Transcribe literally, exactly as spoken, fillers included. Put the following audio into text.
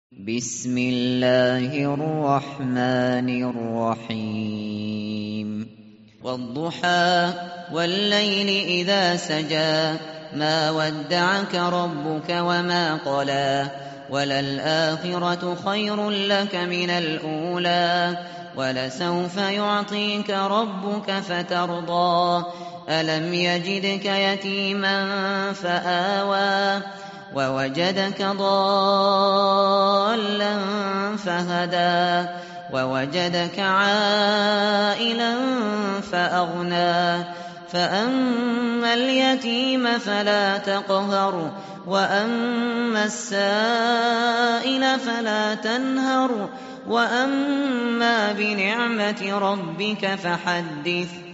بسم الله الرحمن الرحيم والضحى والليل إذا سجى ما ودعك ربك وما قلى وللآخرة خير لك من الأولى ولسوف يعطيك ربك فترضى ألم يجدك يتيما فآوى ووجدك ضالا فهدى ووجدك عائلا فأغنى فأما اليتيم فلا تقهر وأما السائل فلا تنهر وأما بنعمة ربك فحدث